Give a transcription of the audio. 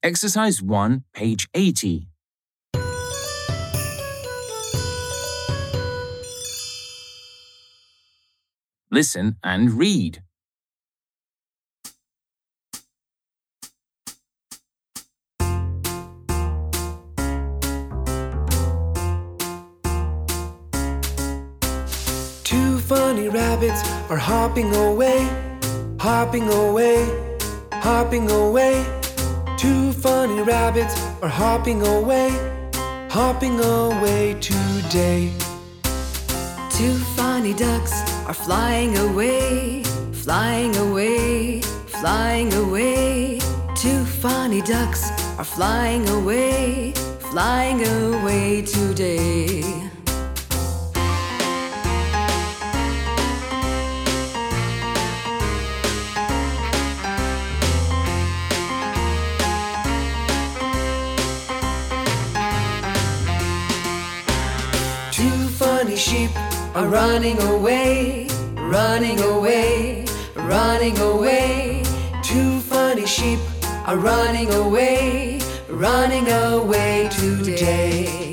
Exercise 1, page 80. Listen and read. Two funny rabbits are hopping away, hopping away, hopping away. Two funny rabbits are hopping away, hopping away today. Two funny ducks are flying away, flying away, flying away. Two funny ducks are flying away, flying away today. Two funny sheep are running away, running away, running away. Two funny sheep are running away, running away today.